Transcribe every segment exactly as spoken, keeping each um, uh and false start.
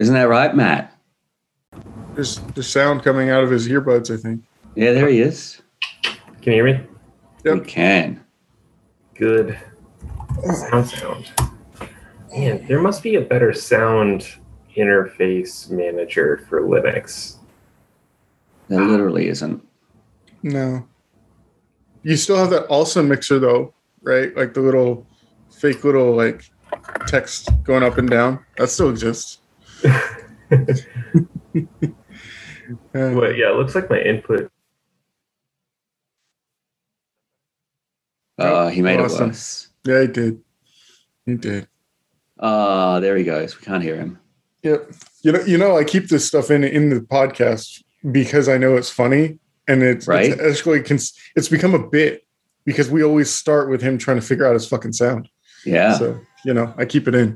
Isn't that right, Matt? There's the sound coming out of his earbuds, I think. Yeah, there he is. Can you hear me? Yep. We can. Good. Sound sound. Man, there must be a better sound interface manager for Linux. There literally isn't. No. You still have that awesome mixer though, right? Like the little fake little like text going up and down. That still exists. Uh, Well, yeah, it looks like my input. Uh, he made awesome. it worse. Yeah, he did. He did. Ah, there he goes. We can't hear him. Yep. You know, you know, I keep this stuff in in the podcast because I know it's funny, and it's, Right. it's actually cons- it's become a bit because we always start with him trying to figure out his fucking sound. Yeah. So you know, I keep it in.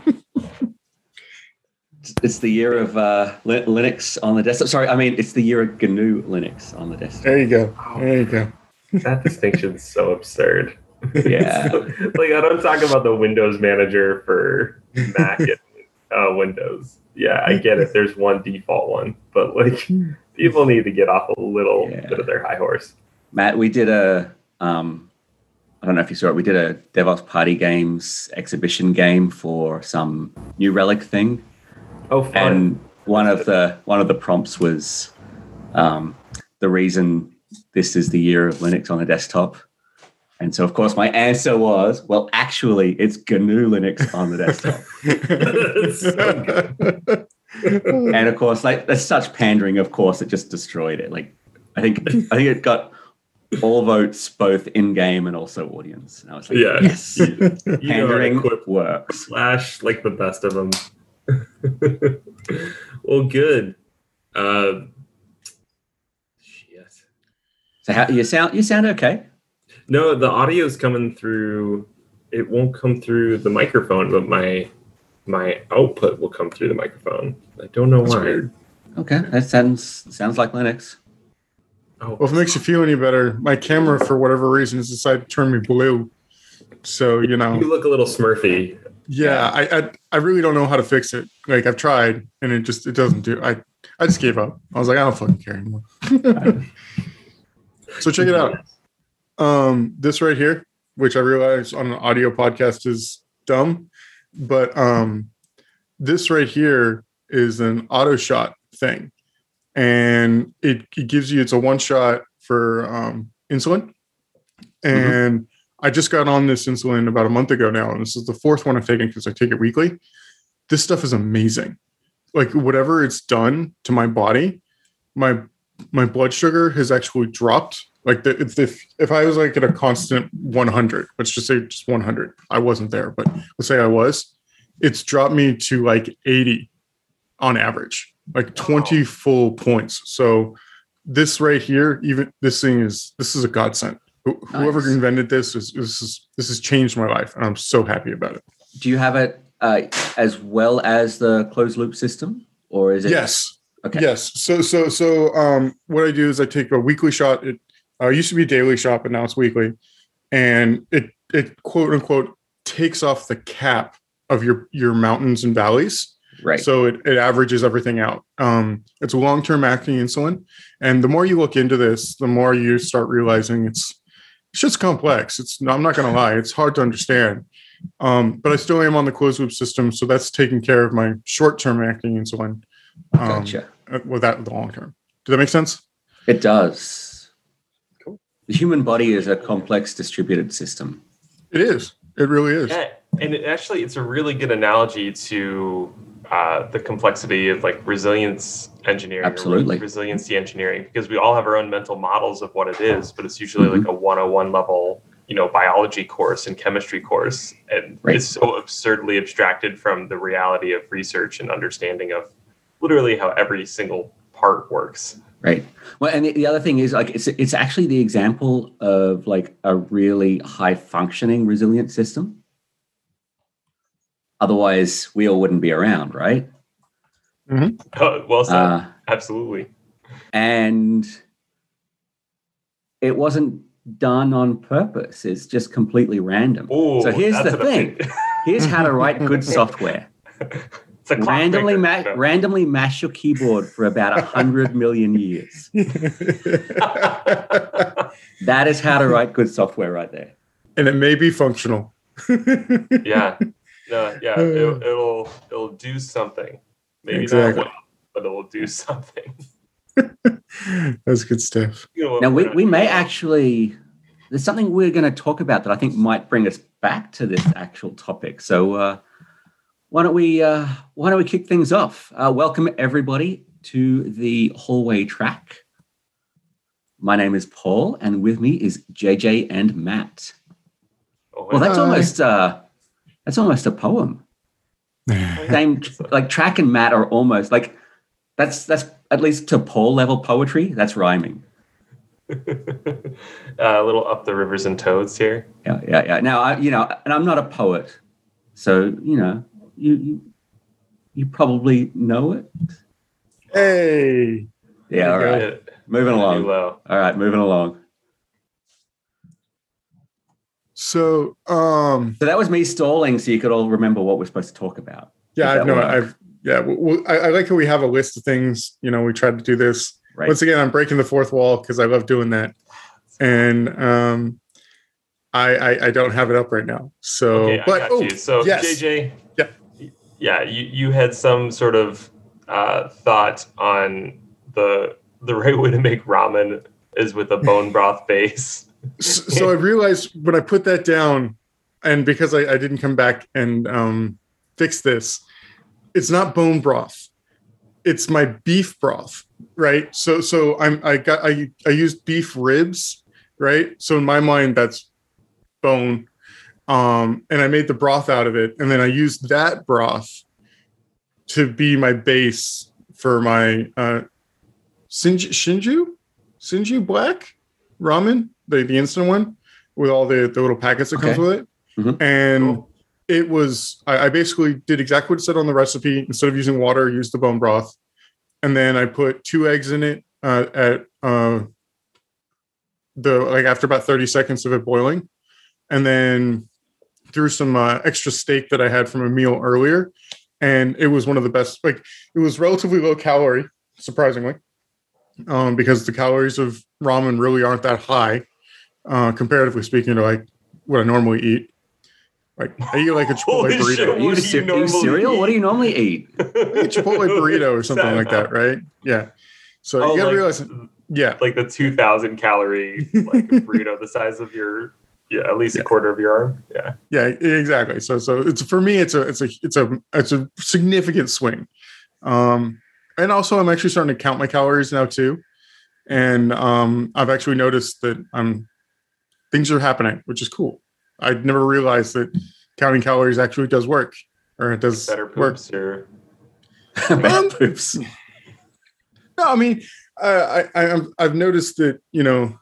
It's the year of uh, Li- Linux on the desktop. Sorry, I mean, it's the year of G N U Linux on the desktop. There you go. There you go. That distinction's so absurd. Yeah. So, like, I don't talk about the Windows manager for Mac and uh, Windows. Yeah, I get it. There's one default one, but like, people need to get off a little Yeah. bit of their high horse. Matt, we did a, um, I don't know if you saw it, we did a DevOps Party Games exhibition game for some New Relic thing. Oh, fun. And one of the one of the prompts was um, the reason this is the year of Linux on the desktop. And so, of course, my answer was, well, actually, it's G N U Linux on the desktop. So And of course, like there's such pandering. Of course, it just destroyed it. Like, I think I think it got all votes, both in game and also audience. And I was like, yeah, yes, you, you know how to pandering equip works. Slash like the best of them. Well, good. Uh, shit. So, how you sound? You sound okay. No, the audio's coming through. It won't come through the microphone, but my my output will come through the microphone. I don't know That's why. weird. Okay, that sounds sounds like Linux. Oh, Well, if it makes you feel any better, my camera, for whatever reason, has decided to turn me blue. So, you know, you look a little Smurfy. yeah, I, I I really don't know how to fix it. Like, I've tried, and it just, it doesn't do. I, I just gave up. I was like, I don't fucking care anymore. So check it out. Um, this right here, which I realize on an audio podcast is dumb, but um, this right here is an auto shot thing. And it, it gives you, it's a one shot for um, insulin. And mm-hmm. I just got on this insulin about a month ago now. And this is the fourth one I've taken because I take it weekly. This stuff is amazing. Like whatever it's done to my body, my my blood sugar has actually dropped. Like the, if, if if I was like at a constant one hundred, let's just say just one hundred, I wasn't there, but let's say I was, it's dropped me to like eighty on average. Like twenty wow. full points. So this right here, even this thing is, this is a godsend. Wh- nice. Whoever invented this is, this is, this has changed my life. And I'm so happy about it. Do you have it uh, as well as the closed loop system, or is it? Yes. Okay. Yes. So, so, so um, what I do is I take a weekly shot. It uh, used to be a daily shot, but now it's weekly. And it, it quote unquote takes off the cap of your, your mountains and valleys. Right. So it, it averages everything out. Um, it's a long-term acting insulin. And the more you look into this, the more you start realizing it's, it's just complex. It's I'm not going to lie. It's hard to understand. Um, but I still am on the closed loop system. So that's taking care of my short-term acting insulin. Um, Gotcha. Without the long-term. Does that make sense? It does. Cool. The human body is a complex distributed system. It is. It really is. Yeah, and it actually, it's a really good analogy to uh, the complexity of like resilience engineering. Absolutely. Or resiliency engineering, because we all have our own mental models of what it is, but it's usually mm-hmm. like a one oh one level, you know, biology course and chemistry course. And right. it's so absurdly abstracted from the reality of research and understanding of literally how every single part works. Right. Well, and the, the other thing is like it's it's actually the example of like a really high functioning resilient system. Otherwise, we all wouldn't be around, right? Mm-hmm. Oh, well said. Uh, Absolutely. And it wasn't done on purpose. It's just completely random. Ooh, so here's the thing. Here's how to write good software. It's a randomly, ma- no. randomly mash your keyboard for about a hundred million years. That is how to write good software right there. And it may be functional. yeah. No, yeah. It'll, it'll, it'll do something. Maybe exactly. not well, but it'll do something. That's good stuff. You know, now, we, we may actually, there's something we're going to talk about that I think might bring us back to this actual topic. So, uh, Why don't we uh, why don't we kick things off? Uh, welcome everybody to the hallway track. My name is Paul, and with me is J J and Matt. Oh, well, that's almost uh, that's almost a poem. Same, like Track and Matt are almost like that's that's at least to Paul level poetry. That's rhyming. uh, a little up the rivers and toads here. Yeah, yeah, yeah. Now, I, you know, and I'm not a poet, so you know. You, you you probably know it. Hey. Yeah, all right. It. Moving along. All right, moving along. So um So that was me stalling so you could all remember what we're supposed to talk about. Yeah, I know. I've yeah, well, I, I like how we have a list of things. You know, we tried to do this. Right. Once again, I'm breaking the fourth wall because I love doing that. And um I, I I don't have it up right now. So okay, but I got oh, you. So yes. J J. Yeah. Yeah, you, you had some sort of uh, thought on the the right way to make ramen is with a bone broth base. so, so I realized when I put that down, and because I, I didn't come back and um, fix this, it's not bone broth. It's my beef broth, right? So so I'm I got I I used beef ribs, right? So in my mind, that's bone. Um, and I made the broth out of it. And then I used that broth to be my base for my uh, Shinju, Shinju, Shinju Black ramen, the, the instant one with all the, the little packets that okay. comes with it. Mm-hmm. And cool. it was, I, I basically did exactly what it said on the recipe. Instead of using water, I used the bone broth. And then I put two eggs in it uh, at uh, the, like after about thirty seconds of it boiling. And then threw some uh, extra steak that I had from a meal earlier. And it was one of the best, like it was relatively low calorie, surprisingly, um, because the calories of ramen really aren't that high, uh, comparatively speaking to like what I normally eat. Like I eat like a Chipotle burrito. Shit, you, you, you, you cereal? Eat? What do you normally eat? I eat Chipotle burrito or something like that, right? Yeah. So oh, you gotta like, realize, yeah, like the two thousand calorie like burrito the size of your. Yeah, at least yeah. a quarter of your arm. Yeah, yeah, exactly. So, so it's for me, it's a, it's a, it's a, it's a significant swing. Um, and also, I'm actually starting to count my calories now too, and um, I've actually noticed that I'm things are happening, which is cool. I'd never realized that counting calories actually does work, or it does better work. Poops or um, poops. No, I mean, uh, I, I, I've noticed that you know.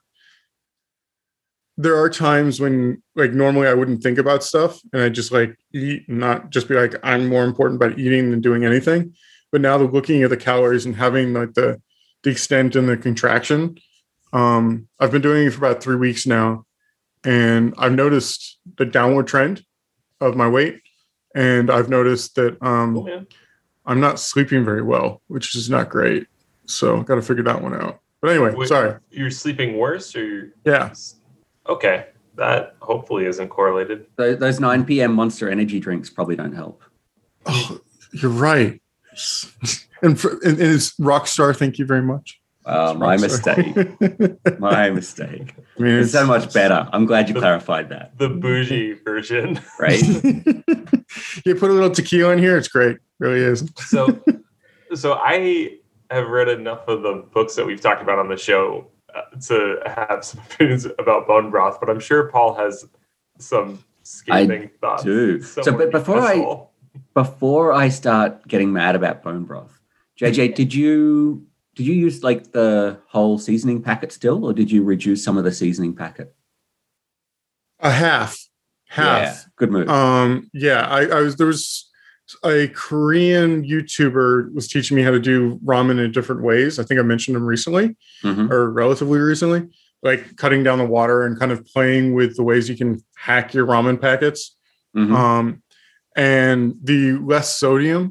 There are times when like normally I wouldn't think about stuff and I just like eat and not just be like, I'm more important about eating than doing anything. But now the looking at the calories and having like the, the extent and the contraction, um, I've been doing it for about three weeks now. And I've noticed the downward trend of my weight. And I've noticed that um, oh, yeah. I'm not sleeping very well, which is not great. So I've got to figure that one out. But anyway, Wait, sorry. You're sleeping worse or you're... Yeah. Okay, that hopefully isn't correlated. Those nine p.m. Monster Energy drinks probably don't help. Oh, you're right. And, for, and, and it's Rockstar. Thank you very much. Uh, my mistake. My mistake. I mean, it's, it's so much better. I'm glad you the, clarified that. The bougie version, right? You put a little tequila in here. It's great. It really is. So, so I have read enough of the books that we've talked about on the show. Uh, to have some opinions about bone broth, but I'm sure Paul has some scathing I thoughts. Do. So, but before I before I start getting mad about bone broth, J J, did you did you use like the whole seasoning packet still, or did you reduce some of the seasoning packet? A half, half. Yeah, good move. Um, yeah, I, I was there was a Korean YouTuber was teaching me how to do ramen in different ways. I think I mentioned him recently mm-hmm. or relatively recently, like cutting down the water and kind of playing with the ways you can hack your ramen packets. Mm-hmm. Um, and the less sodium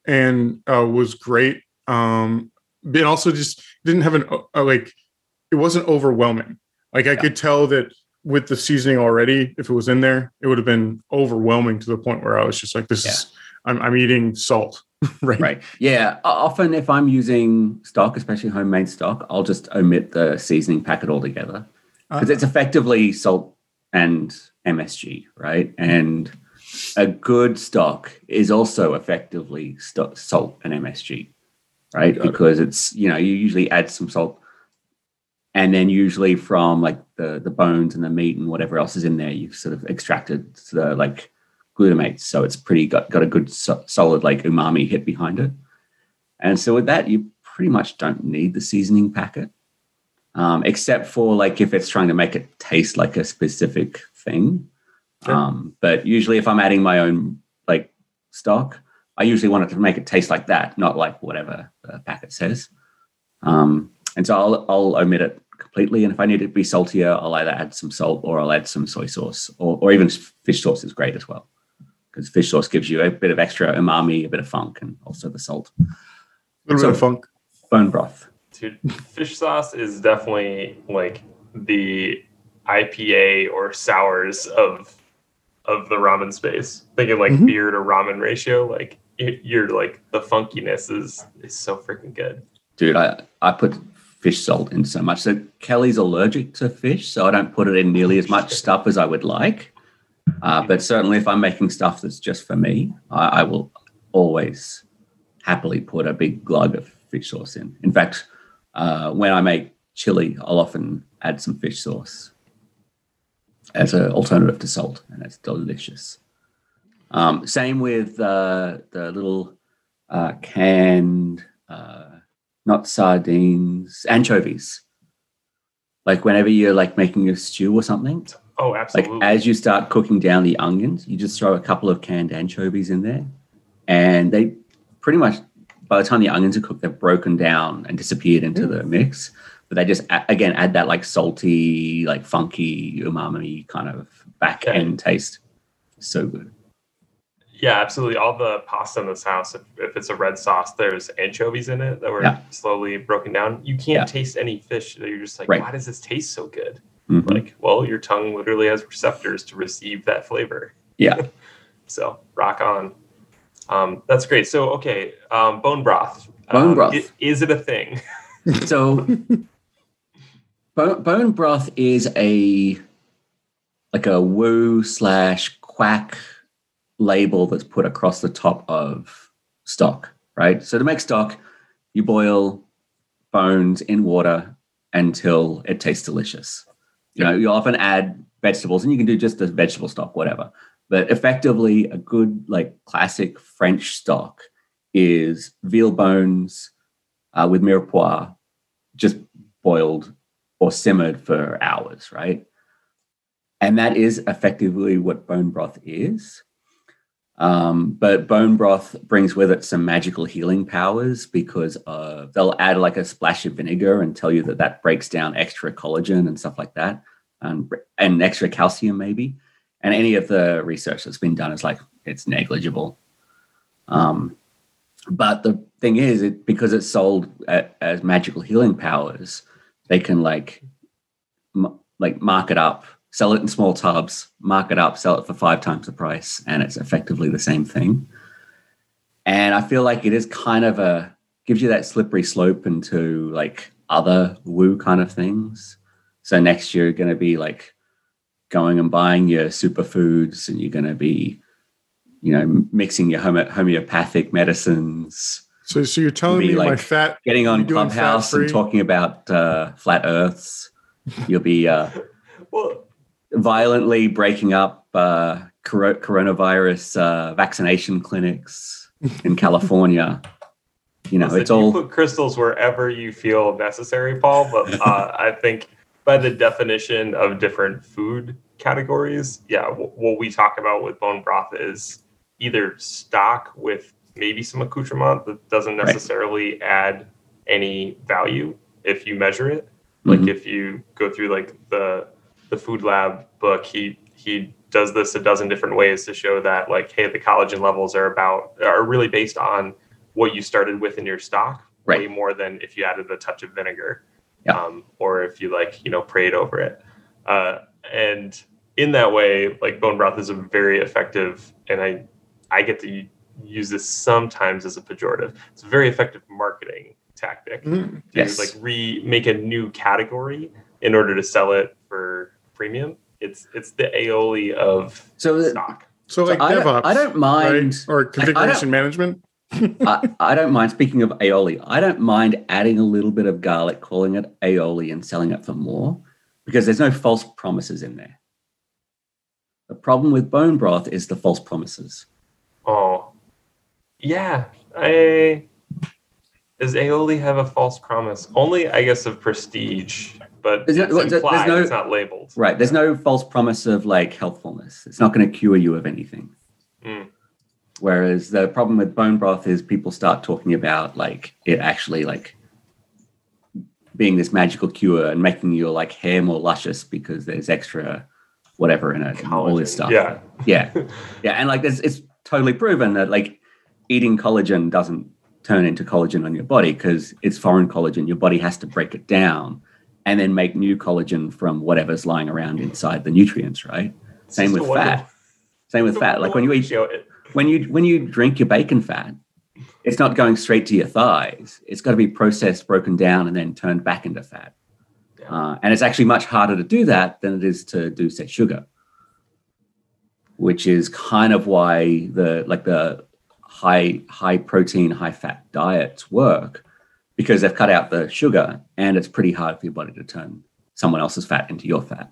and uh, was great. Um, but also just didn't have an uh, like it wasn't overwhelming. Like I yeah. could tell that with the seasoning already, if it was in there, it would have been overwhelming to the point where I was just like, "This yeah. is I'm, I'm eating salt." right. Right. Yeah. Often, if I'm using stock, especially homemade stock, I'll just omit the seasoning packet altogether because uh, it's effectively salt and M S G, right? And a good stock is also effectively st- salt and M S G, right? Because it. it's, you know, you usually add some salt and then usually from like the, the bones and the meat and whatever else is in there, you've sort of extracted the like glutamate. So it's pretty got, got a good so- solid like umami hit behind it. And so with that, you pretty much don't need the seasoning packet, um, except for like if it's trying to make it taste like a specific thing. Sure. Um, but usually if I'm adding my own like stock, I usually want it to make it taste like that, not like whatever the packet says. Um, and so I'll, I'll omit it completely. And if I need it to be saltier, I'll either add some salt or I'll add some soy sauce or, or even fish sauce is great as well. Because fish sauce gives you a bit of extra umami, a bit of funk, and also the salt. A little so, bit of funk. Bone broth. Dude, fish sauce is definitely like the I P A or sours of of the ramen space. Thinking like mm-hmm. beer to ramen ratio, like you're like the funkiness is is so freaking good. Dude, I, I put fish salt in so much. So Kelly's allergic to fish, so I don't put it in nearly as much stuff as I would like. Uh, but certainly if I'm making stuff that's just for me, I, I will always happily put a big glug of fish sauce in. In fact, uh, when I make chili, I'll often add some fish sauce as an alternative to salt, and it's delicious. Um, same with uh, the little uh, canned, uh, not sardines, anchovies. Like whenever you're like making a stew or something. Oh, absolutely. Like as you start cooking down the onions, you just throw a couple of canned anchovies in there, and they pretty much, by the time the onions are cooked, they've broken down and disappeared into mm. the mix. But they just, again, add that like salty, like funky, umami kind of back yeah. end taste. So good. Yeah, absolutely. All the pasta in this house, if, if it's a red sauce, there's anchovies in it that were yeah. slowly broken down. You can't yeah. taste any fish. You're just like, right. why does this taste so good? Mm-hmm. Like, well, your tongue literally has receptors to receive that flavor. Yeah. So rock on. Um, that's great. So, okay. Um, bone broth. Bone um, broth. Is, is it a thing? So bone, bone broth is a, like a woo slash quack label that's put across the top of stock, right? So to make stock, you boil bones in water until it tastes delicious. You know, you often add vegetables, and you can do just a vegetable stock, whatever. But effectively, a good, like, classic French stock is veal bones uh, with mirepoix, just boiled or simmered for hours, right? And that is effectively what bone broth is. Um, but bone broth brings with it some magical healing powers because uh, they'll add like a splash of vinegar and tell you that that breaks down extra collagen and stuff like that, and, and extra calcium maybe. And any of the research that's been done is like, it's negligible. Um, but the thing is, it because it's sold at, as magical healing powers, they can like, m- like mark it up, sell it in small tubs, mark it up, sell it for five times the price, and it's effectively the same thing. And I feel like it is kind of a, gives you that slippery slope into like other woo kind of things. So next year you're going to be like going and buying your superfoods, and you're going to be, you know, mixing your homo- homeopathic medicines. So, so you're telling me like my fat, getting on Clubhouse and talking about uh, flat earths. You'll be uh, well, violently breaking up uh, cor- coronavirus uh, vaccination clinics in California. You know, Listen, it's all you put crystals wherever you feel necessary, Paul. But uh, I think by the definition of different food categories, yeah, w- what we talk about with bone broth is either stock with maybe some accoutrement that doesn't necessarily right. add any value if you measure it. Like mm-hmm. if you go through like the the Food Lab book, he he does this a dozen different ways to show that like, hey, the collagen levels are about are really based on what you started with in your stock, right. way more than if you added a touch of vinegar, yeah. um, or if you like, you know, prayed over it. Uh, and in that way, like bone broth is a very effective, and I, I get to use this sometimes as a pejorative. It's a very effective marketing tactic Mm, to yes. like re make a new category in order to sell it for premium. It's it's the aioli of so the, stock. So like so I DevOps, don't, I don't mind, right? Or configuration management. I, I don't mind. Speaking of aioli, I don't mind adding a little bit of garlic, calling it aioli, and selling it for more, because there's no false promises in there. The problem with bone broth is the false promises. Oh, yeah. I does aioli have a false promise? Only, I guess, of prestige, but There's it's no- there's implied. no- It's not labeled. Right. There's no false promise of like healthfulness. It's not going to cure you of anything. Mm. Whereas the problem with bone broth is people start talking about like it actually like being this magical cure and making your like hair more luscious because there's extra whatever in it, and all this stuff. Yeah. Yeah. Yeah. And like it's, it's totally proven that like eating collagen doesn't turn into collagen on your body because it's foreign collagen. Your body has to break it down and then make new collagen from whatever's lying around inside the nutrients, right? Same with fat. Same with fat. Like when you eat, when you when you drink your bacon fat, it's not going straight to your thighs. It's got to be processed, broken down, and then turned back into fat. Yeah. Uh, and it's actually much harder to do that than it is to do, say, sugar, which is kind of why the like the high high protein, high fat diets work, because they've cut out the sugar, and it's pretty hard for your body to turn someone else's fat into your fat.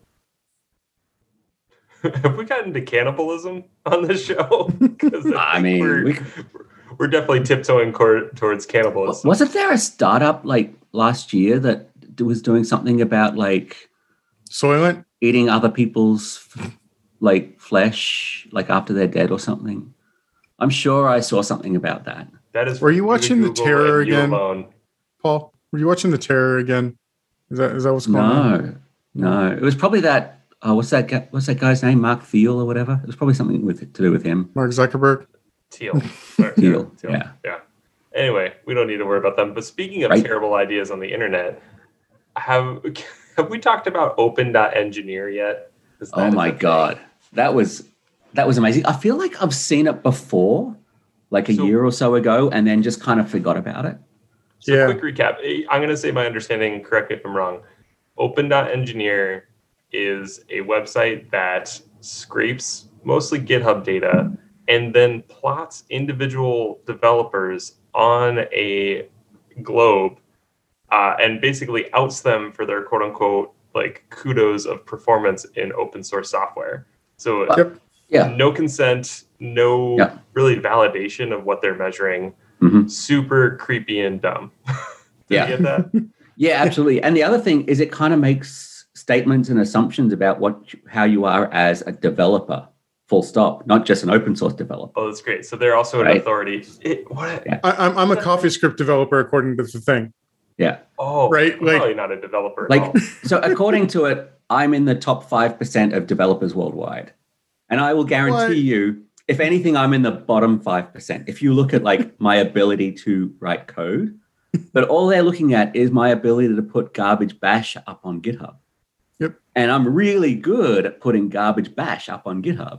Have we gotten into cannibalism on this show? I, I mean, we're, we, we're definitely tiptoeing cor- towards cannibalism. Wasn't there a startup like last year that was doing something about like Soylent eating other people's like flesh, like after they're dead or something? I'm sure I saw something about that. That is. Were you watching The Terror again, alone. Paul? Were you watching The Terror again? Is that is that what's going on? No, no. It was probably that. Oh, what's that? Guy, what's that guy's name? Mark Thiel or whatever. It was probably something with to do with him. Mark Zuckerberg. Teal. Teal. Teal. Yeah. Yeah. Anyway, we don't need to worry about them. But speaking of right. terrible ideas on the internet, have have we talked about open.engineer yet? Oh my god, that was that was amazing. I feel like I've seen it before, like a so, year or so ago, and then just kind of forgot about it. So yeah. quick recap. I'm going to say my understanding. Correct me if I'm wrong. Open.engineer is a website that scrapes mostly GitHub data and then plots individual developers on a globe uh, and basically outs them for their quote unquote like kudos of performance in open source software. So yep. yeah. no consent, no yeah. really validation of what they're measuring. Mm-hmm. Super creepy and dumb. Did yeah. you get that? Yeah, absolutely. And the other thing is it kind of makes statements and assumptions about what how you are as a developer, full stop, not just an open source developer. Oh, that's great. So they're also an right? authority. It, what? Yeah. I, I'm I'm a CoffeeScript developer according to the thing. Yeah. Oh, right. I'm like, probably not a developer. Like at all. so, according to it, I'm in the top five percent of developers worldwide, and I will guarantee what? you, if anything, I'm in the bottom five percent. If you look at like my ability to write code, but all they're looking at is my ability to put garbage bash up on GitHub. Yep. And I'm really good at putting garbage bash up on GitHub.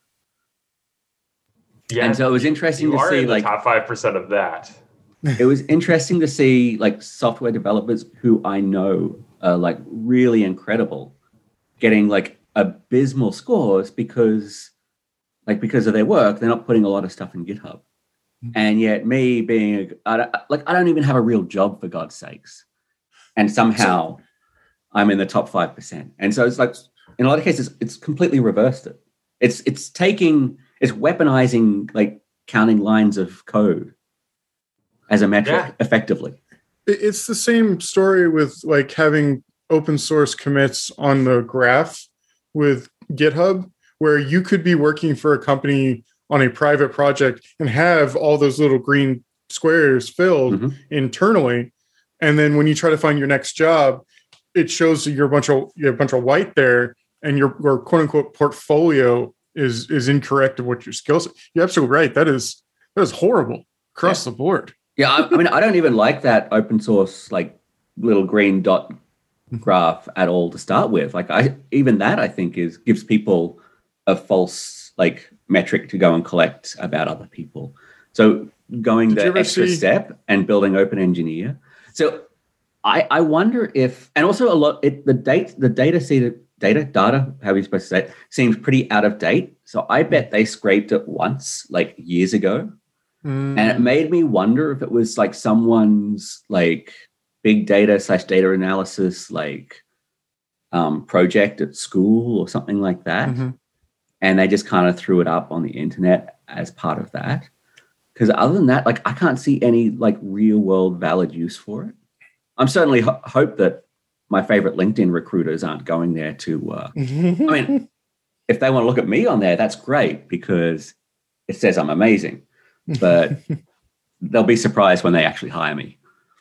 Yeah. And so it was interesting you to are see in the like top five percent of that. It was interesting to see like software developers who I know are like really incredible getting like abysmal scores because like because of their work, they're not putting a lot of stuff in GitHub. Mm-hmm. And yet me being I don't, like I don't even have a real job for God's sakes. And somehow I'm in the top five percent. And so it's like, in a lot of cases, it's completely reversed it. It's it's taking, it's weaponizing like counting lines of code as a metric yeah. effectively. It's the same story with like having open source commits on the graph with GitHub, where you could be working for a company on a private project and have all those little green squares filled mm-hmm. internally. And then when you try to find your next job, it shows that you're a bunch of you have a bunch of white there, and your, your quote unquote portfolio is is incorrect of what your skill set. You're absolutely right. That is that is horrible. across yeah. the board. Yeah, I, I mean, I don't even like that open source like little green dot graph at all to start with. Like, I even that I think is gives people a false like metric to go and collect about other people. So going Did you the ever extra see- step and building Open Engineer. So I I wonder if, and also a lot it the date the data seed data data how are you supposed to say it, seems pretty out of date. So I bet they scraped it once like years ago. Mm. And it made me wonder if it was like someone's like big data slash data analysis like um, project at school or something like that. Mm-hmm. And they just kind of threw it up on the internet as part of that. Because other than that, like I can't see any like real world valid use for it. I'm certainly ho- hope that my favorite LinkedIn recruiters aren't going there to, uh, I mean, if they want to look at me on there, that's great because it says I'm amazing. But they'll be surprised when they actually hire me.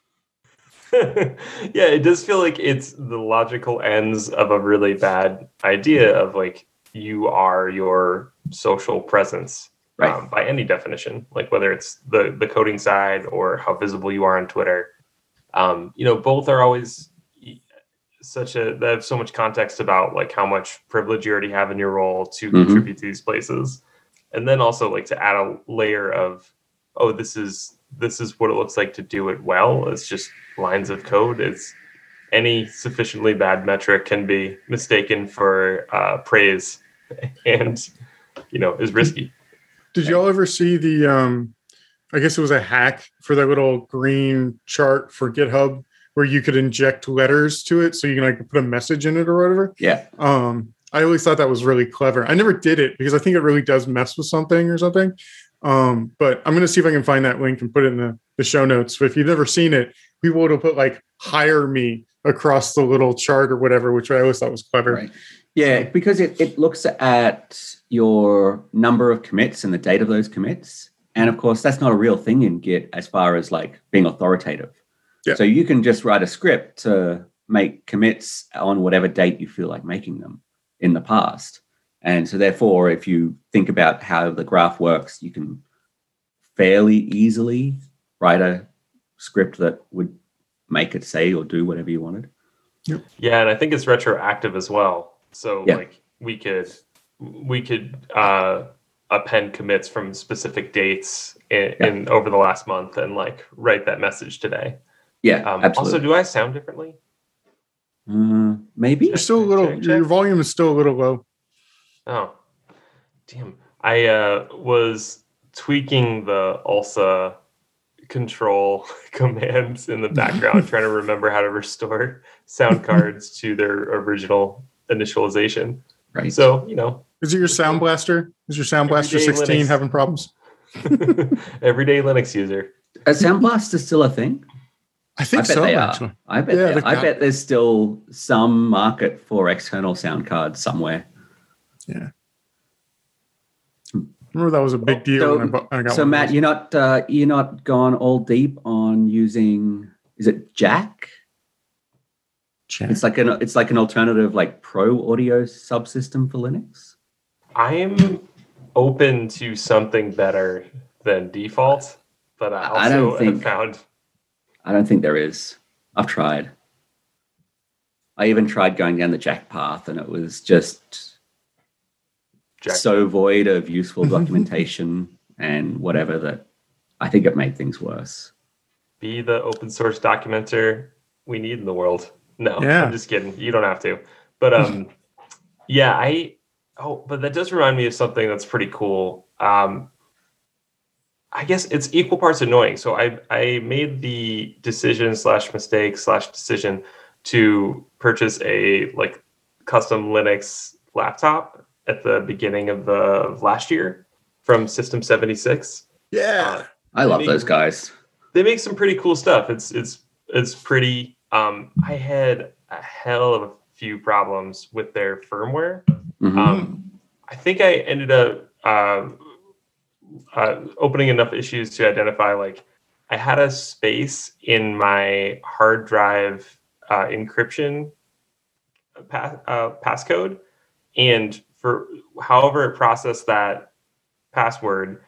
Yeah, it does feel like it's the logical ends of a really bad idea of like you are your social presence, right. um, by any definition, like whether it's the the coding side or how visible you are on Twitter. Um, you know, both are always such a they have so much context about like how much privilege you already have in your role to mm-hmm. contribute to these places. And then also like to add a layer of, oh, this is this is what it looks like to do it well. It's just lines of code. It's any sufficiently bad metric can be mistaken for uh, praise, and you know is risky. Did y'all ever see the? Um, I guess it was a hack for that little green chart for GitHub where you could inject letters to it, so you can like put a message in it or whatever. Yeah. Um, I always thought that was really clever. I never did it because I think it really does mess with something or something. Um, but I'm going to see if I can find that link and put it in the, the show notes. But if you've never seen it, people would put like hire me across the little chart or whatever, which I always thought was clever. Right. Yeah, because it, it looks at your number of commits and the date of those commits. And of course, that's not a real thing in Git as far as like being authoritative. Yeah. So you can just write a script to make commits on whatever date you feel like making them in the past. And so therefore, if you think about how the graph works, you can fairly easily write a script that would make it say or do whatever you wanted. Yep. Yeah, and I think it's retroactive as well. So yeah. like we could we could uh, append commits from specific dates in, yeah. in over the last month and like write that message today. Yeah, um, absolutely. Also, do I sound differently? Uh, maybe. You're still a little. Check, check. Your volume is still a little low. Oh, damn! I uh, was tweaking the U L S A control commands in the background, trying to remember how to restore sound cards to their original initialization. Right. So you know, is it your Sound Blaster? Is your Sound Blaster sixteen Linux. Having problems? Everyday Linux user. Is Sound Blaster still a thing? I think I bet so. They actually. are. I bet. Yeah, I bet there's still some market for external sound cards somewhere. Yeah. Remember that was a big deal. So, when I, bought, I got so Matt, you're not uh, you're not gone all deep on using. Is it Jack? Jack. It's like an it's like an alternative like pro audio subsystem for Linux. I'm open to something better than default, but I also I don't think, have found. I don't think there is. I've tried. I even tried going down the Jack path, and it was just Jack. so void of useful documentation and whatever that I think it made things worse. Be the open source documenter we need in the world. No, yeah. I'm just kidding. You don't have to. But um, yeah, I. Oh, but that does remind me of something that's pretty cool. Um, I guess it's equal parts annoying. So I I made the decision slash mistake slash decision to purchase a like custom Linux laptop at the beginning of the of last year from System seventy-six. Yeah, uh, I love make, those guys. They make some pretty cool stuff. It's it's it's pretty. Um, I had a hell of a few problems with their firmware. Mm-hmm. Um, I think I ended up. Uh, Uh, opening enough issues to identify like I had a space in my hard drive uh, encryption pass, uh, passcode, and for however it processed that password,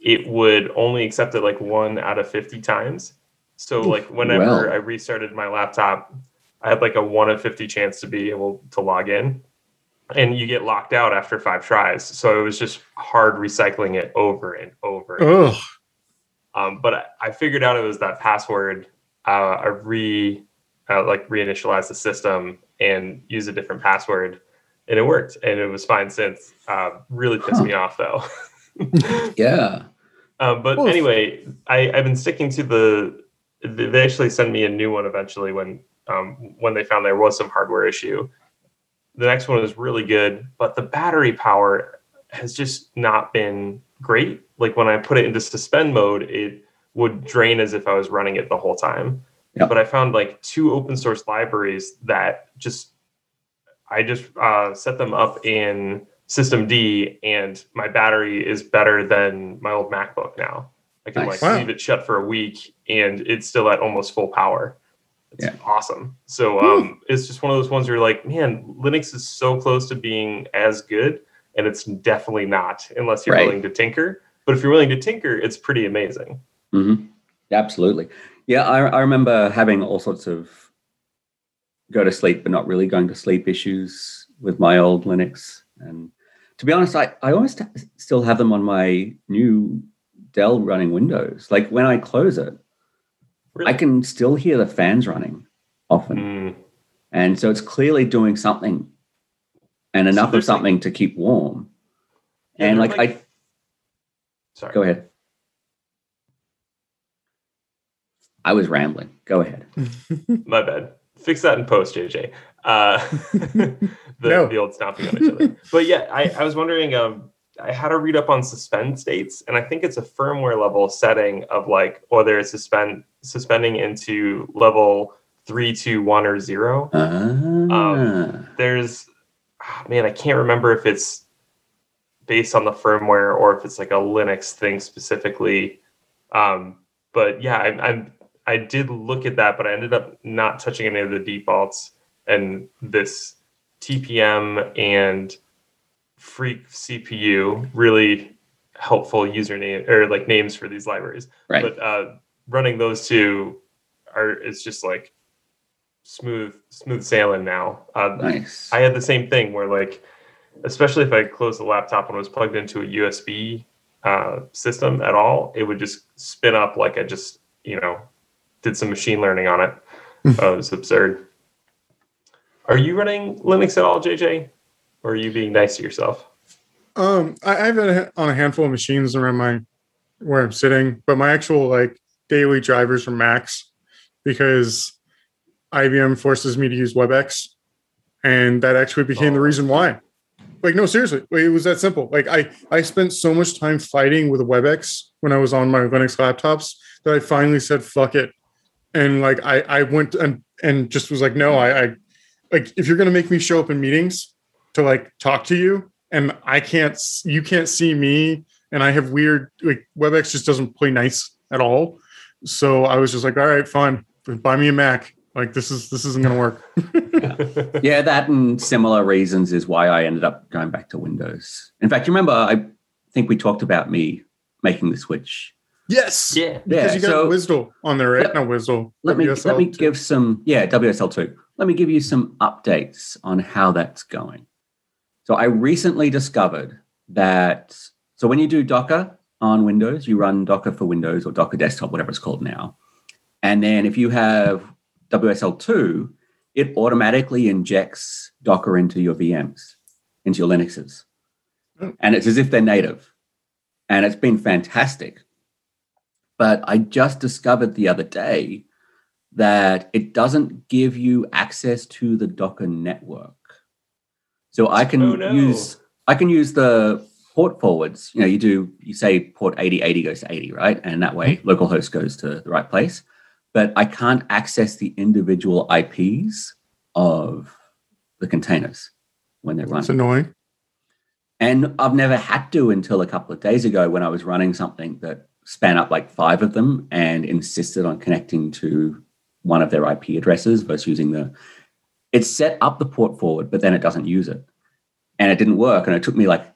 it would only accept it like one out of fifty times. So like whenever well. I restarted my laptop, I had like a one of fifty chance to be able to log in. And you get locked out after five tries. So it was just hard recycling it over and over. Ugh. Um, but I, I figured out it was that password. Uh, I re uh, like reinitialized the system and used a different password, and it worked. And it was fine since. Uh, really pissed Huh. me off though. Yeah. Um, but Oof. anyway, I, I've been sticking to the. They actually sent me a new one eventually when um, when they found there was some hardware issue. The next one was really good, but the battery power has just not been great. Like when I put it into suspend mode, it would drain as if I was running it the whole time. Yep. But I found like two open source libraries that just, I just uh, set them up in Systemd, and my battery is better than my old MacBook now. I can Nice. like Wow. leave it shut for a week and it's still at almost full power. It's Yeah. awesome. So um, it's just one of those ones where you're like, man, Linux is so close to being as good, and it's definitely not unless you're Right. willing to tinker. But if you're willing to tinker, it's pretty amazing. Mm-hmm. Absolutely. Yeah, I, I remember having all sorts of go to sleep but not really going to sleep issues with my old Linux. And to be honest, I, I almost still have them on my new Dell running Windows. Like when I close it, Really. I can still hear the fans running often. Mm. And so it's clearly doing something and So enough of there's like- something to keep warm. Yeah, and they're like, like- I, Sorry. go ahead. I was rambling. Go ahead. My bad. Fix that in post, J J. Uh, the, No. the old stomping on each other. But yeah, I, I was wondering, um, I had to read up on suspend states, and I think it's a firmware level setting of like whether it's suspend suspending into level three, two, one, or zero. Ah. There's, ah, man, I can't remember if it's based on the firmware or if it's like a Linux thing specifically. Um, but yeah, I, I'm I did look at that, but I ended up not touching any of the defaults. And this T P M and Freak C P U, really helpful username or like names for these libraries. Right. But uh, running those two are it's just like smooth smooth sailing now. Uh, Nice. I had the same thing where like, especially if I closed the laptop and was plugged into a U S B uh, system at all, it would just spin up like I just, you know, did some machine learning on it. uh, it was absurd. Are you running Linux at all, J J? Or are you being nice to yourself? Um, I, I have it on a handful of machines around my where I'm sitting, but my actual like daily drivers are Macs because I B M forces me to use WebEx, and that actually became Oh. the reason why. Like, no, seriously, like, it was that simple. Like, I I spent so much time fighting with WebEx when I was on my Linux laptops that I finally said fuck it, and like I I went and and just was like, no, I, I like if you're gonna make me show up in meetings to like talk to you, and I can't, you can't see me, and I have weird, like WebEx just doesn't play nice at all. So I was just like, all right, fine, buy me a Mac. Like this is this isn't gonna work. Yeah, that and similar reasons is why I ended up going back to Windows. In fact, you remember, I think we talked about me making the switch. Yes, Yeah. because Yeah, you got so WSDL on there, right? let- No WSDL. let me W S L let me too. give some yeah W S L two. Let me give you some updates on how that's going. So I recently discovered that so when you do Docker on Windows, you run Docker for Windows or Docker Desktop, whatever it's called now, and then if you have W S L two, it automatically injects Docker into your V Ms, into your Linuxes, Oh. and it's as if they're native, and it's been fantastic. But I just discovered the other day that it doesn't give you access to the Docker network. So I can Oh, no. use I can use the port forwards. You know, you do you say port eighty eighty goes to eighty, right? And that way localhost goes to the right place. But I can't access the individual I Ps of the containers when they're It's running. annoying. And I've never had to until a couple of days ago when I was running something that span up like five of them and insisted on connecting to one of their I P addresses versus using the, it set up the port forward, but then it doesn't use it. And it didn't work. And it took me like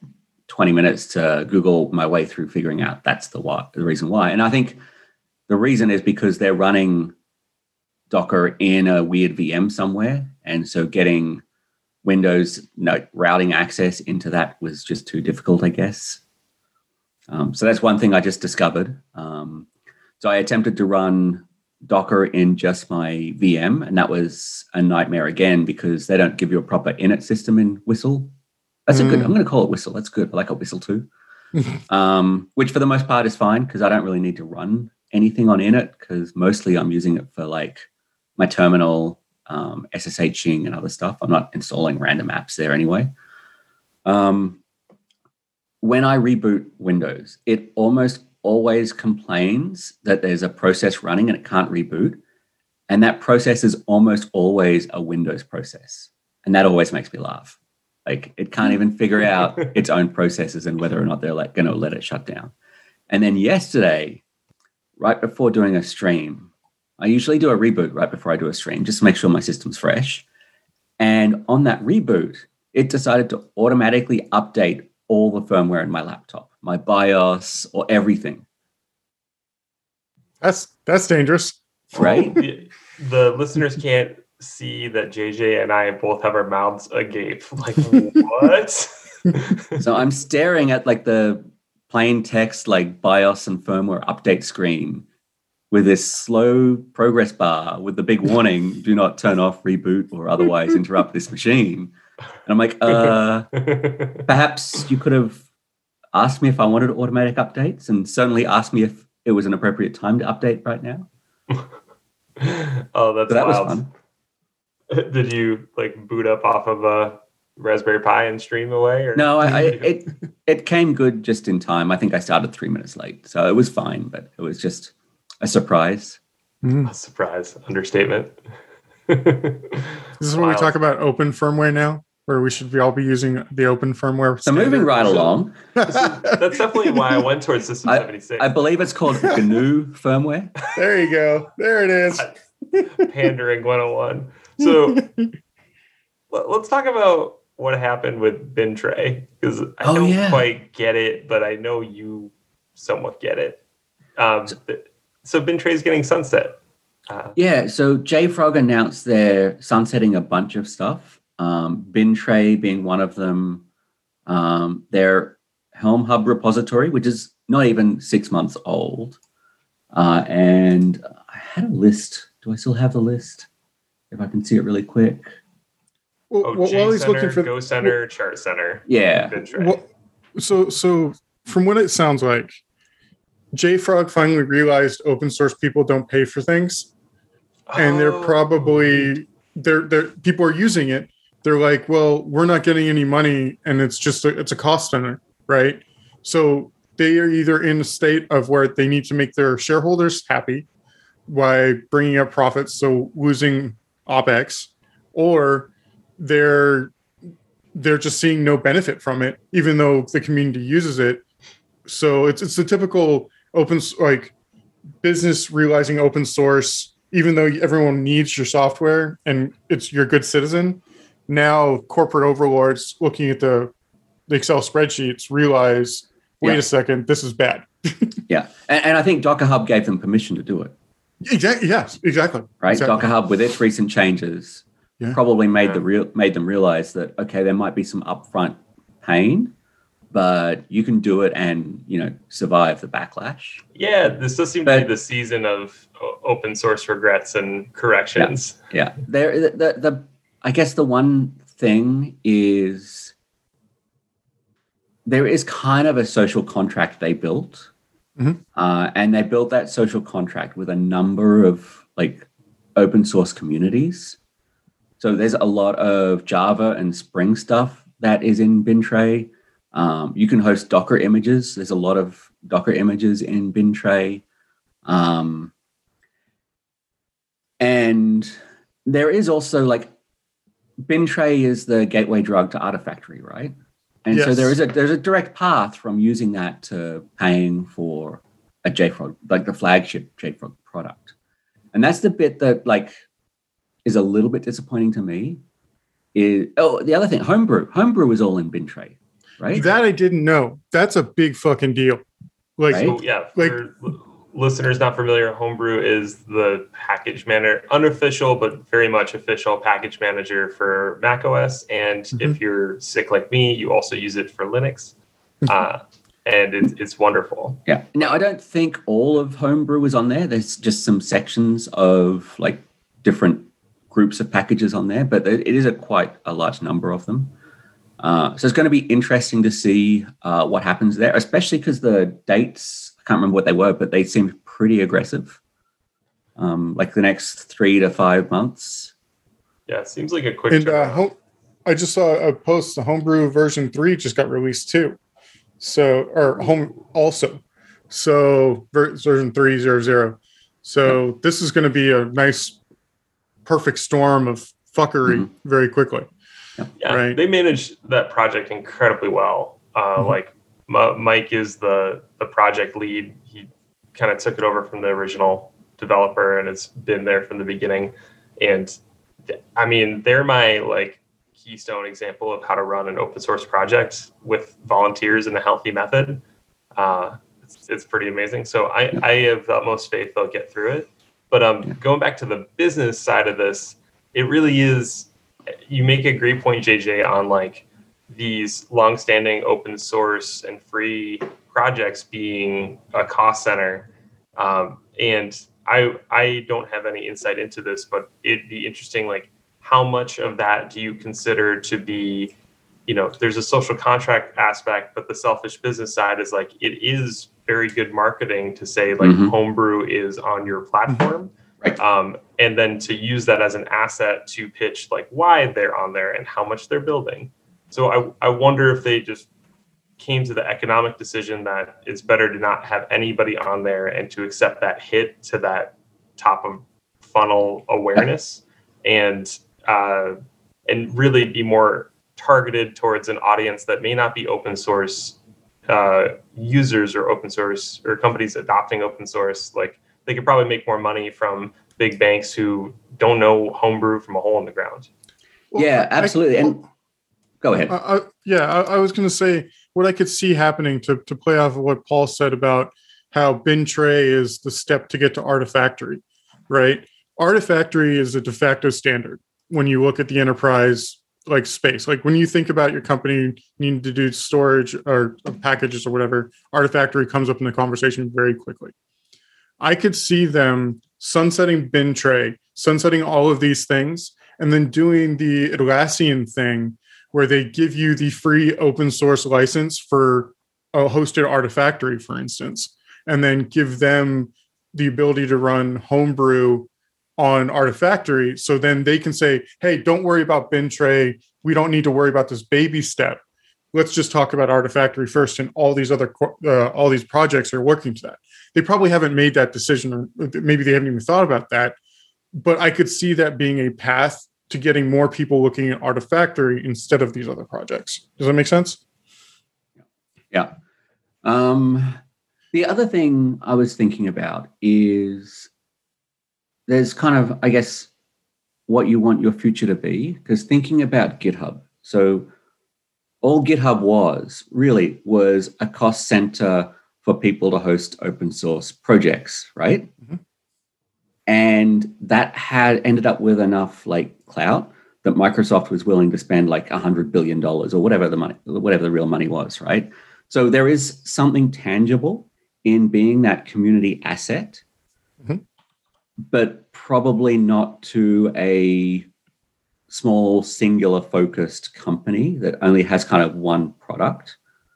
twenty minutes to Google my way through figuring out that's the why, the reason why. And I think the reason is because they're running Docker in a weird V M somewhere. And so getting Windows no, routing access into that was just too difficult, I guess. Um, so that's one thing I just discovered. Um, so I attempted to run Docker in just my V M, and that was a nightmare again because they don't give you a proper init system in Whistle. That's mm. a good, I'm going to call it Whistle. That's good. I like a Whistle too. um, which for the most part is fine because I don't really need to run anything on init because mostly I'm using it for like my terminal, um, SSHing and other stuff. I'm not installing random apps there anyway. Um, when I reboot Windows, it almost always complains that there's a process running and it can't reboot. And that process is almost always a Windows process. And that always makes me laugh. Like it can't even figure out its own processes and whether or not they're like going to let it shut down. And then yesterday, right before doing a stream, I usually do a reboot right before I do a stream, just to make sure my system's fresh. And on that reboot, it decided to automatically update all the firmware in my laptop, my BIOS, or everything. That's that's dangerous, right? the, the listeners can't see that J J and I both have our mouths agape. Like, what? So I'm staring at like the plain text, like BIOS and firmware update screen with this slow progress bar with the big warning, do not turn off, reboot, or otherwise interrupt this machine. And I'm like, uh, perhaps you could have asked me if I wanted automatic updates and certainly asked me if it was an appropriate time to update right now. Oh, that's so that wild. was fun. Did you like boot up off of a Raspberry Pi and stream away? Or? No, I, I, it it came good just in time. I think I started three minutes late, so it was fine, but it was just a surprise. Mm. A surprise, understatement. This is wow. Where we talk about open firmware now, where we should be all be using the open firmware. So moving right along. That's definitely why I went towards System I, seventy-six. I believe it's called G N U firmware. There you go. There it is. Pandering one oh one. So let's talk about what happened with Bintray, because I oh, don't yeah. quite get it, but I know you somewhat get it. Um, so Bintray is getting sunset. Uh, yeah, so JFrog announced they're sunsetting a bunch of stuff. Um, Bintray being one of them. Um, their Helm Hub repository, which is not even six months old. Uh, and I had a list. Do I still have the list? If I can see it really quick. Well, oh, J while he's Center, looking for Go Center, well, Chart Center. Yeah. Well, so, so from what it sounds like, JFrog finally realized open source people don't pay for things, and oh. they're probably they're they're people are using it. They're like, well, we're not getting any money, and it's just a, it's a cost center, right? So they are either in a state of where they need to make their shareholders happy by bringing up profits, so losing OpEx, or they're they're just seeing no benefit from it, even though the community uses it. So it's it's the typical open like business realizing open source, even though everyone needs your software and it's you're a good citizen. Now corporate overlords looking at the, the Excel spreadsheets realize, wait yeah. a second, this is bad. yeah, and, and I think Docker Hub gave them permission to do it. Exactly. Yes. Exactly. Right. Exactly. Docker Hub with its recent changes yeah. probably made yeah. the real made them realize that okay, there might be some upfront pain, but you can do it and you know survive the backlash. Yeah, this does seem but, to be the season of open source regrets and corrections. Yeah, yeah. There, the, the the I guess the one thing is there is kind of a social contract they built. Mm-hmm. Uh, and they built that social contract with a number of like open source communities. So there's a lot of Java and Spring stuff that is in Bintray. Um, you can host Docker images. There's a lot of Docker images in Bintray. Um, and there is also like Bintray is the gateway drug to Artifactory, right? And yes. so there is a there's a direct path from using that to paying for a JFrog, like the flagship JFrog product. And that's the bit that like is a little bit disappointing to me. Is oh the other thing, Homebrew. Homebrew is all in Bintray. right? That I didn't know. That's a big fucking deal. Like, right? So, yeah, for like, listeners not familiar, Homebrew is the package manager, unofficial but very much official package manager for macOS. And mm-hmm. if you're sick like me, you also use it for Linux. Uh, and it's, it's wonderful. Yeah. Now, I don't think all of Homebrew is on there. There's just some sections of like different groups of packages on there, but it is a quite a large number of them. Uh, so it's going to be interesting to see uh, what happens there, especially because the dates, I can't remember what they were, but they seemed pretty aggressive. Um, like the next three to five months. Yeah, it seems like a quick And uh, home, I just saw a post, the Homebrew version three just got released too. So, or home also. So version three zero zero. So yeah. This is going to be a nice, perfect storm of fuckery mm-hmm. very quickly. Yeah, right. They managed that project incredibly well. Uh, mm-hmm. Like M- Mike is the, the project lead. He kind of took it over from the original developer, and it's been there from the beginning. And th- I mean, they're my like keystone example of how to run an open source project with volunteers in a healthy method. Uh, it's, it's pretty amazing. So I, I have the utmost faith they'll get through it. But um, yeah. going back to the business side of this, it really is. You make a great point, J J, on like these longstanding open source and free projects being a cost center. Um, and I I don't have any insight into this, but it'd be interesting, like how much of that do you consider to be, you know, there's a social contract aspect, but the selfish business side is like, it is very good marketing to say like mm-hmm. Homebrew is on your platform. Right. Um, and then to use that as an asset to pitch like why they're on there and how much they're building. So I, I wonder if they just came to the economic decision that it's better to not have anybody on there and to accept that hit to that top of funnel awareness and uh, and really be more targeted towards an audience that may not be open source uh, users or open source or companies adopting open source. Like, they could probably make more money from big banks who don't know Homebrew from a hole in the ground. Well, yeah, absolutely. I, and go ahead. I, I, yeah, I, I was going to say what I could see happening to, to play off of what Paul said about how Bintray is the step to get to Artifactory, right? Artifactory is a de facto standard when you look at the enterprise like space. Like when you think about your company needing to do storage or packages or whatever, Artifactory comes up in the conversation very quickly. I could see them sunsetting Bintray, sunsetting all of these things, and then doing the Atlassian thing where they give you the free open source license for a hosted Artifactory, for instance, and then give them the ability to run Homebrew on Artifactory. So then they can say, hey, don't worry about Bintray. We don't need to worry about this baby step. Let's just talk about Artifactory first, and all these other uh, all these projects are working to that. They probably haven't made that decision, or maybe they haven't even thought about that. But I could see that being a path to getting more people looking at Artifactory instead of these other projects. Does that make sense? Yeah. Um, the other thing I was thinking about is there's kind of, I guess, what you want your future to be, because thinking about GitHub. So all GitHub was really was a cost center for people to host open source projects, right? Mm-hmm. And that had ended up with enough like clout that Microsoft was willing to spend like a hundred billion dollars or whatever the money, whatever the real money was, right? So there is something tangible in being that community asset, mm-hmm. but probably not to a small singular focused company that only has kind of one product.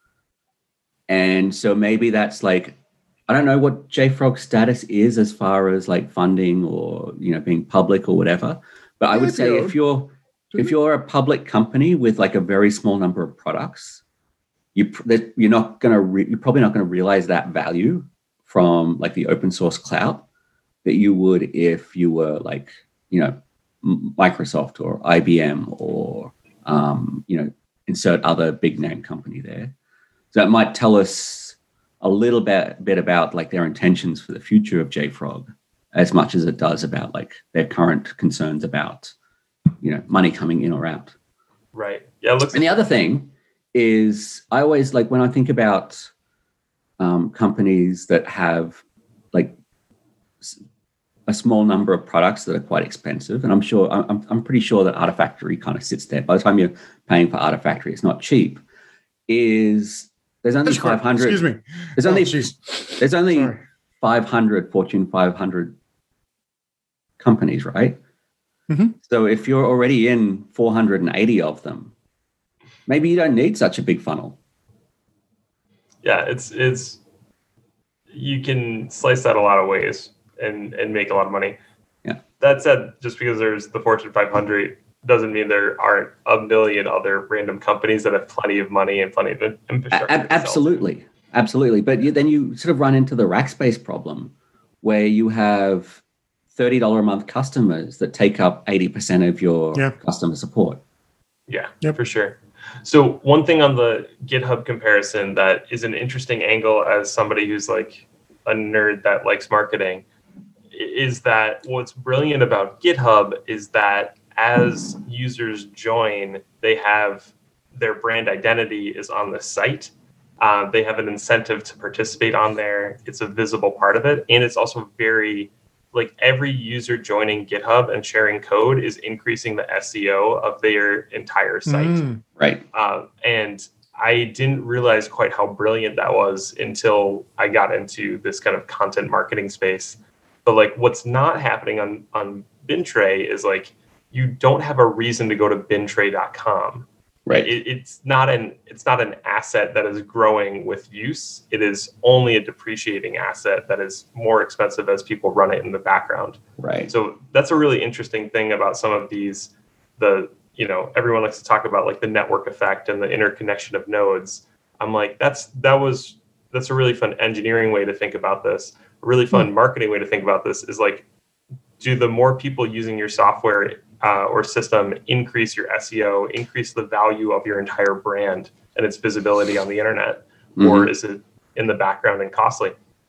And so maybe that's like, I don't know what JFrog's status is as far as like funding or, you know, being public or whatever. But I would say if you're if you're a public company with like a very small number of products, you you're not going to re, you're probably not going to realize that value from like the open source cloud that you would if you were like, you know, Microsoft or I B M or um, you know, insert other big name company there. So that might tell us a little bit, bit about like their intentions for the future of JFrog, as much as it does about like their current concerns about, you know, money coming in or out. Right. Yeah. It looks and the other thing is I always like when I think about um, companies that have like a small number of products that are quite expensive, and I'm sure I'm I'm pretty sure that Artifactory kind of sits there. By the time you're paying for Artifactory, it's not cheap. Is there's only five hundred? Excuse me. There's oh, only geez. there's only Sorry. five hundred Fortune five hundred companies, right? Mm-hmm. So if you're already in four hundred eighty of them, maybe you don't need such a big funnel. Yeah, it's it's you can slice that a lot of ways and and make a lot of money. Yeah. That said, just because there's the Fortune five hundred doesn't mean there aren't a million other random companies that have plenty of money and plenty of infrastructure. A- absolutely, absolutely. But you, then you sort of run into the Rackspace problem, where you have thirty dollars a month customers that take up eighty percent of your yeah. customer support. Yeah, yep. for sure. So one thing on the GitHub comparison that is an interesting angle as somebody who's like a nerd that likes marketing is that what's brilliant about GitHub is that as users join, they have their brand identity is on the site. Uh, they have an incentive to participate on there. It's a visible part of it. And it's also very, like every user joining GitHub and sharing code is increasing the S E O of their entire site. Mm. Right. Uh, and I didn't realize quite how brilliant that was until I got into this kind of content marketing space. But like what's not happening on, on Bintray is like, you don't have a reason to go to bintray dot com. Right. It, it's not an it's not an asset that is growing with use. It is only a depreciating asset that is more expensive as people run it in the background. Right. So that's a really interesting thing about some of these. The you know everyone likes to talk about like the network effect and the interconnection of nodes. I'm like that's that was that's a really fun engineering way to think about this. A really fun hmm. marketing way to think about this is like, do the more people using your software Uh, or system increase your S E O, increase the value of your entire brand and its visibility on the internet? Mm-hmm. Or is it in the background and costly?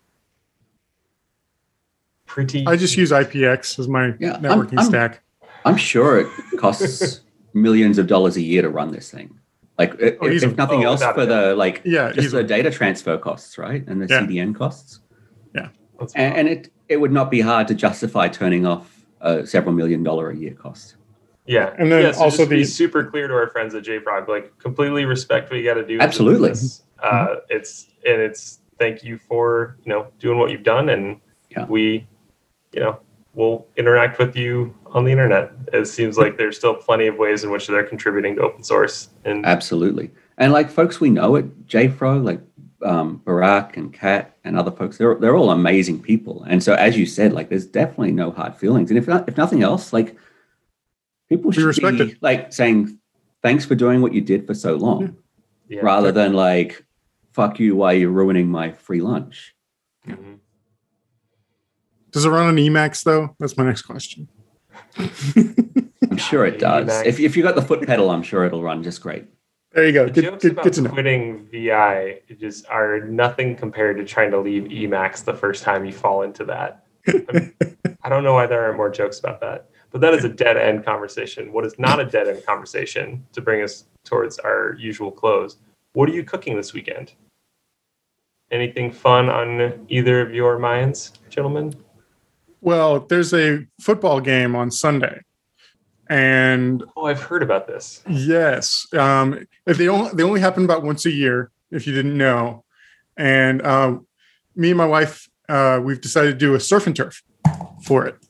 Pretty. I just use I P X as my yeah, networking I'm, I'm, stack. I'm sure it costs millions of dollars a year to run this thing. Like if, oh, if nothing oh, else for the like yeah, just easily. the data transfer costs, right? And the yeah. C D N costs. Yeah. And, and it, it would not be hard to justify turning off a several million dollar a year cost. Yeah. And then yeah, so also just the be super clear to our friends at JFrog, like completely respect what you got to do. Absolutely. Uh, mm-hmm. It's, and it's thank you for, you know, doing what you've done. And yeah. we, you know, we'll interact with you on the internet. It seems like there's still plenty of ways in which they're contributing to open source. And absolutely. And like folks we know at JFrog, like um, Barak and Kat and other folks, they're, they're all amazing people. And so, as you said, like there's definitely no hard feelings. And if not, if nothing else, like people should respect be it. like saying, thanks for doing what you did for so long, yeah. rather than like, fuck you, why you're ruining my free lunch. Mm-hmm. Does it run on Emacs though? That's my next question. I'm sure it does. Emacs. If, if you got the foot pedal, I'm sure it'll run just great. There you go. The good, jokes good, about good to know. Quitting V I just are nothing compared to trying to leave Emacs the first time you fall into that. I mean, I don't know why there aren't more jokes about that, but that is a dead end conversation. What is not a dead end conversation, to bring us towards our usual close? What are you cooking this weekend? Anything fun on either of your minds, gentlemen? Well, there's a football game on Sunday. And oh, I've heard about this. Yes, um, if they only they only happen about once a year. If you didn't know, and um, me and my wife, uh, we've decided to do a surf and turf for it.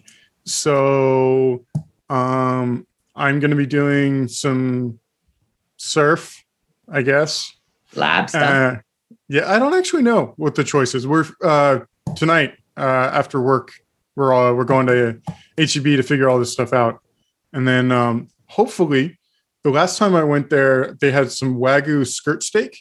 So um, I'm going to be doing some surf, I guess. Lab stuff. Uh, yeah, I don't actually know what the choice is. We're uh, tonight uh, after work. We're all, we're going to H E B to figure all this stuff out. And then um, hopefully, the last time I went there, they had some Wagyu skirt steak.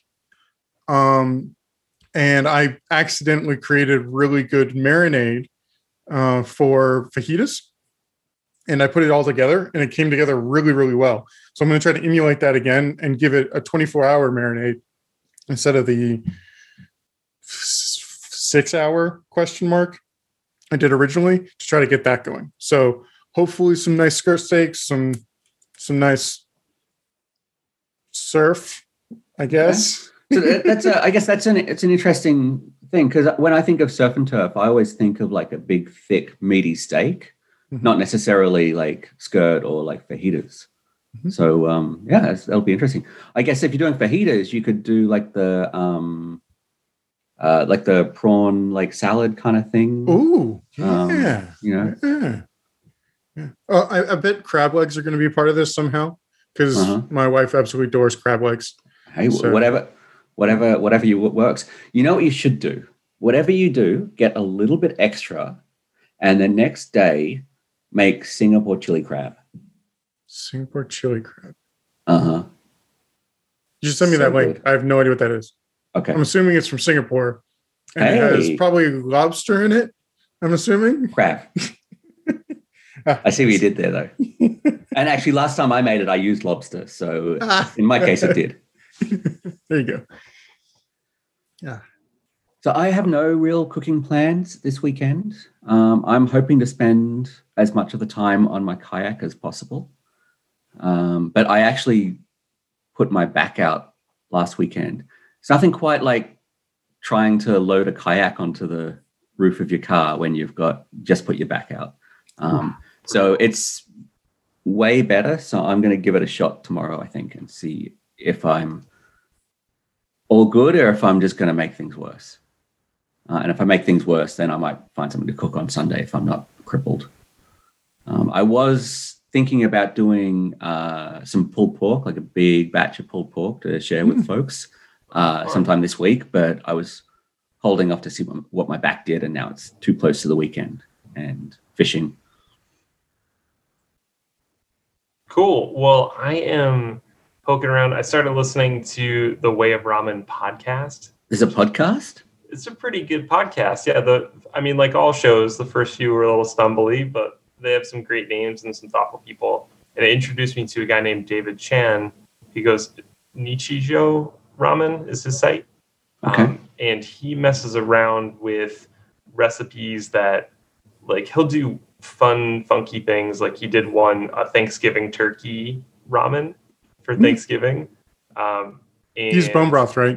Um, and I accidentally created really good marinade uh, for fajitas. And I put it all together, and it came together really, really well. So I'm going to try to emulate that again and give it a twenty-four hour marinade instead of the six hour question mark I did originally, to try to get that going. So hopefully some nice skirt steaks, some some nice surf, I guess. So that, that's a, I guess that's an it's an interesting thing, because when I think of surf and turf, I always think of like a big, thick, meaty steak, mm-hmm. not necessarily like skirt or like fajitas. Mm-hmm. So um, yeah, that'll be interesting. I guess if you're doing fajitas, you could do like the um, uh, like the prawn like salad kind of thing. Ooh, yeah, um, you know. Yeah. Yeah. Uh, I, I bet crab legs are going to be part of this somehow, because uh-huh. my wife absolutely adores crab legs. Hey, so. whatever, whatever, whatever you works. You know what you should do? Whatever you do, get a little bit extra, and the next day make Singapore chili crab. Singapore chili crab. Uh huh. You just send me so that link. Good. I have no idea what that is. Okay. I'm assuming it's from Singapore, and hey. it has probably lobster in it. I'm assuming crab. I see what you did there, though. And actually, last time I made it, I used lobster. So in my case, it did. There you go. Yeah. So I have no real cooking plans this weekend. Um, I'm hoping to spend as much of the time on my kayak as possible. Um, but I actually put my back out last weekend. It's nothing quite like trying to load a kayak onto the roof of your car when you've got just put your back out. Um, so it's way better. So I'm going to give it a shot tomorrow, I think, and see if I'm all good or if I'm just going to make things worse. Uh, and if I make things worse, then I might find something to cook on Sunday if I'm not crippled. Um, I was thinking about doing uh, some pulled pork, like a big batch of pulled pork to share with mm. folks uh, sometime this week, but I was holding off to see what my back did, and now it's too close to the weekend and fishing. Cool. Well, I am poking around. I started listening to the Way of Ramen podcast. There's a podcast? It's a pretty good podcast. Yeah. The, I mean, like all shows, the first few were a little stumbly, but they have some great names and some thoughtful people. And it introduced me to a guy named David Chan. He goes, Nichijou Ramen is his site. Okay. Um, and he messes around with recipes that, like, he'll do fun, funky things. Like he did one, a Thanksgiving turkey ramen for Thanksgiving. Um, and use bone broth, right?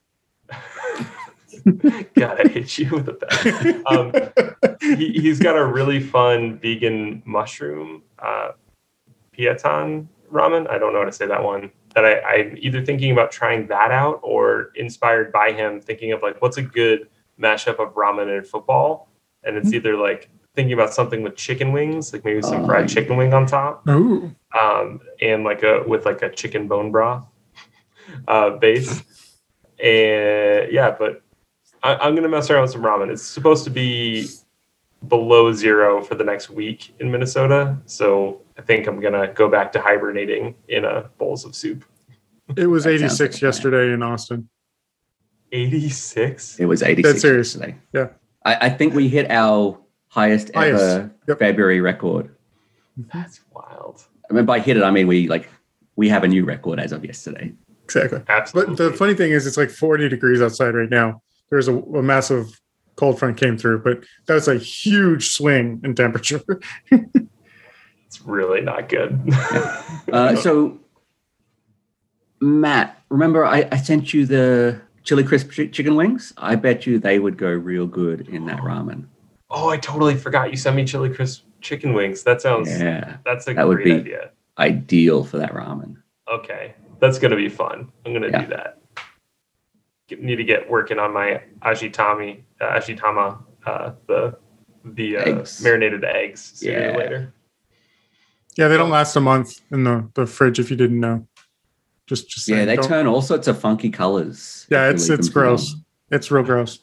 God, I hate you with that. Um, he, he's got a really fun vegan mushroom uh, piatan ramen. I don't know how to say that one. That I, I'm either thinking about trying that out or inspired by him thinking of like, what's a good mashup of ramen and football? And it's either like thinking about something with chicken wings, like maybe some fried chicken wing on top. Ooh. Um, and like a, with like a chicken bone broth uh, base. And yeah, but I, I'm going to mess around with some ramen. It's supposed to be below zero for the next week in Minnesota. So I think I'm going to go back to hibernating in a bowls of soup. It was eighty-six yesterday in Austin. eighty-six? It was eighty-six That's serious. yesterday. Yeah. I, I think we hit our highest, highest. ever yep. February record. That's wild. I mean, by hit it, I mean we like we have a new record as of yesterday. Exactly. Absolutely. But the funny thing is, it's like forty degrees outside right now. There's a, a massive cold front came through, but that was a huge swing in temperature. It's really not good. Yeah. Uh, so, Matt, remember I, I sent you the chili crisp ch- chicken wings? I bet you they would go real good in that ramen. Oh, I totally forgot you sent me chili crisp chicken wings. That sounds, yeah, that's a that great would be idea. Ideal for that ramen. Okay. That's going to be fun. I'm going to yeah. do that. Get, need to get working on my ajitami, uh, ajitama, uh, the the uh, eggs. marinated eggs sooner yeah. or later. Yeah, they don't last a month in the, the fridge if you didn't know. Just, just yeah, saying, they don't. turn all sorts of funky colors. Yeah, it's it's gross. On. It's real gross.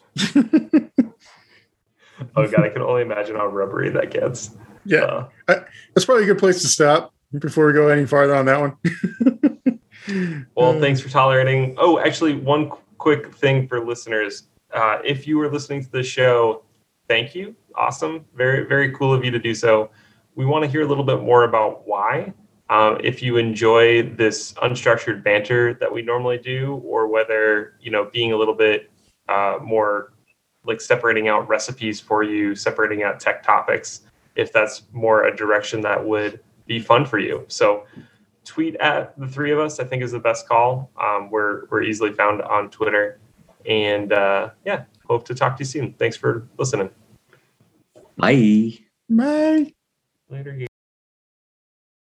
Oh god, I can only imagine how rubbery that gets. Yeah, uh, I, that's probably a good place to stop before we go any farther on that one. Well, thanks for tolerating. Oh, actually, one qu- quick thing for listeners: uh, if you are listening to the show, thank you. Awesome, very very cool of you to do so. We want to hear a little bit more about why. Um, if you enjoy this unstructured banter that we normally do, or whether, you know, being a little bit uh, more like separating out recipes for you, separating out tech topics, if that's more a direction that would be fun for you. So tweet at the three of us, I think is the best call. Um, we're, we're easily found on Twitter. And uh, yeah, hope to talk to you soon. Thanks for listening. Bye. Bye. Later.